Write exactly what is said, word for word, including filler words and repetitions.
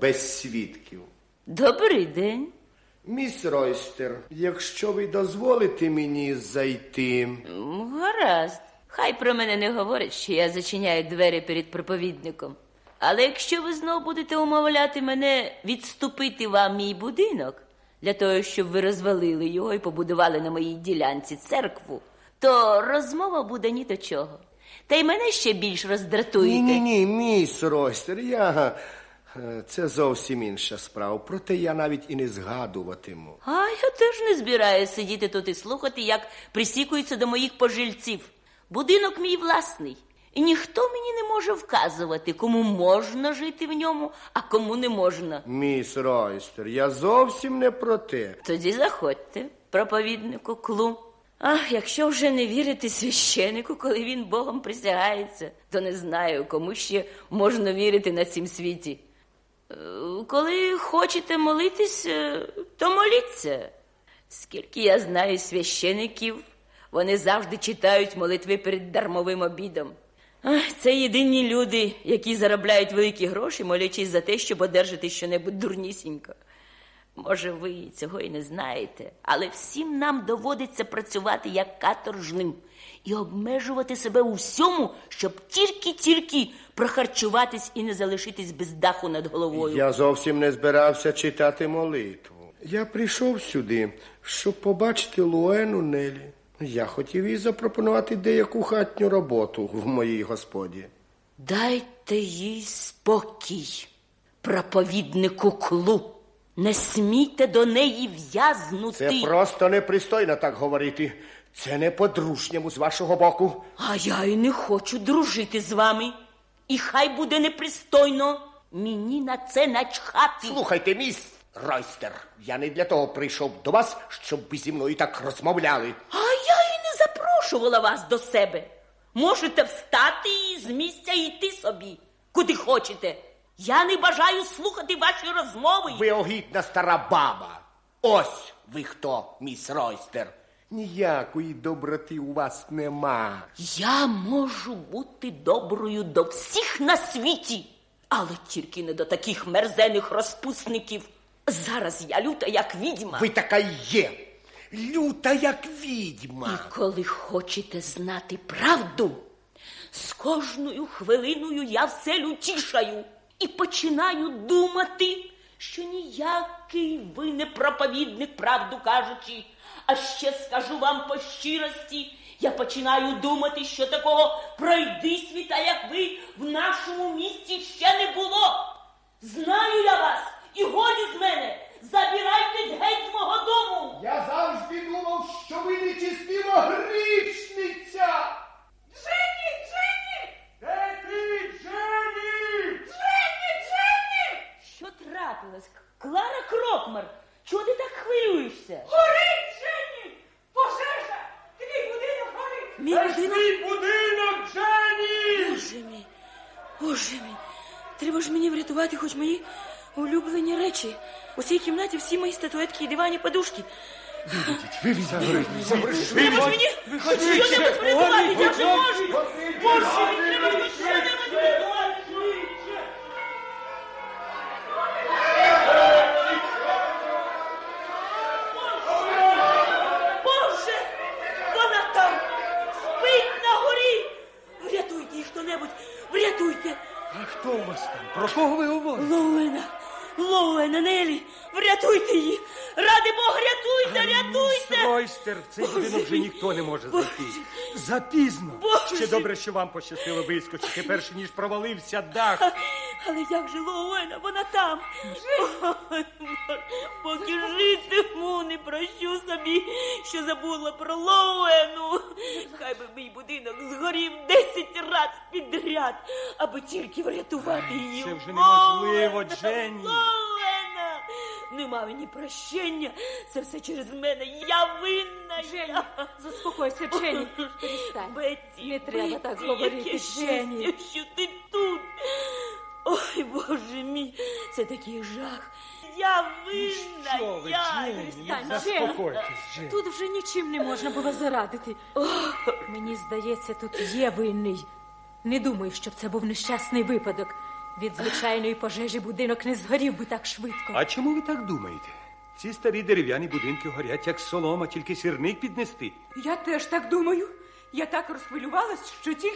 без свідків. Добрий день. Міс Ройстер, якщо ви дозволите мені зайти... Гаразд. Хай про мене не говорять, що я зачиняю двері перед проповідником. Але якщо ви знов будете умовляти мене відступити вам мій будинок, для того, щоб ви розвалили його і побудували на моїй ділянці церкву, то розмова буде ні до чого. Та й мене ще більш роздратуєте. Ні-ні-ні, міс Ройстер, я... Це зовсім інша справа, проте я навіть і не згадуватиму. А я теж не збираюся сидіти тут і слухати, як присікуються до моїх пожильців. Будинок мій власний, і ніхто мені не може вказувати, кому можна жити в ньому, а кому не можна. Міс Ройстер, я зовсім не про те. Тоді заходьте, проповіднику Клу. Ах, якщо вже не вірити священику, коли він Богом присягається, то не знаю, кому ще можна вірити на цім світі. Коли хочете молитись, то моліться. Скільки я знаю священиків, вони завжди читають молитви перед дармовим обідом. Ах, це єдині люди, які заробляють великі гроші, молячись за те, щоб одержати щонебудь дурнісінько. Може, ви цього і не знаєте, але всім нам доводиться працювати як каторжним і обмежувати себе у всьому, щоб тільки-тільки прохарчуватись і не залишитись без даху над головою. Я зовсім не збирався читати молитву. Я прийшов сюди, щоб побачити Луену Нелі. Я хотів їй запропонувати деяку хатню роботу в моїй господі. Дайте їй спокій, проповіднику Клу. Не смійте до неї в'язнути. Це просто непристойно так говорити. Це не по-дружньому з вашого боку. А я і не хочу дружити з вами. І хай буде непристойно. Мені на це начхати. Слухайте, міс Ройстер, я не для того прийшов до вас, щоб ви зі мною так розмовляли. А я і не запрошувала вас до себе. Можете встати і з місця йти собі, куди хочете. Я не бажаю слухати ваші розмови. Ви огидна стара баба. Ось ви хто, міс Ройстер. Ніякої доброти у вас нема. Я можу бути доброю до всіх на світі, але тільки не до таких мерзених розпусників. Зараз я люта, як відьма. Ви така й є. Люта, як відьма. І коли хочете знати правду, з кожною хвилиною я все лютішаю. І починаю думати, що ніякий ви не проповідник, правду кажучи. А ще скажу вам по щирості, я починаю думати, що такого пройдисвіта, як ви, в нашому місті ще не було. Знаю я вас, і годі з мене. Забирайтесь геть з мого дому. Я завжди думав, що ви нечестива грішниця. Дженні, Дженні! Де ти, Дженні? Дженні, Дженні! Що трапилось? Клара Крокмар, чого ти так хвилюєшся? Горить, Дженні! Пожежа! Твій будинок горить! Мій Це ж будинок? твій будинок, Дженні! Боже мій, боже мій, треба ж мені врятувати хоч мої улюблені речі. У цій кімнаті всі мої статуетки і дивані подушки. Виведіть, виведіть. Треба ж мені що-небудь врятувати, я вже можу. Боже мій, треба ж мені що-небудь врятувати. Боже, вона там, спить на горі. Врятуйте їх хто-небудь, врятуйте. А хто у вас там? Про кого ви говорите? Лоуена, Лоуена, Нелі, врятуйте її. Ради Бога, рятуйте, рятуйте. Міс Ройстер, в цей будинок вже ніхто не може зайти. Запізно. Боже. Ще добре, що вам пощастило вискочити, перш ніж провалився дах. Але як же Лоуена, вона там. Ой, поки житиму, не прощу собі, що забула про Лоуену. Хай би мій будинок згорів десять раз підряд, аби тільки врятувати її. Це вже неможливо, Лоуена, Дженні. Лоуена! Нема мені прощення. Це все через мене. Я винна. Дженні, я... заспокойся, Дженні. Перестань. Бетті, Не треба так Бетті, говорити, яке Дженні. щастя, що ти тут. Ой, Боже мій, це такий жах. Я винна, Що ви, я. Дженні? перестань, Заспокойтесь, Дженні. Тут вже нічим не можна було зарадити. Мені здається, тут є винний. Не думаю, щоб це був нещасний випадок. Від звичайної пожежі будинок не згорів би так швидко. А чому ви так думаєте? Ці старі дерев'яні будинки горять, як солома, тільки сірник піднести. Я теж так думаю. Я так розхвилювалась, що тільки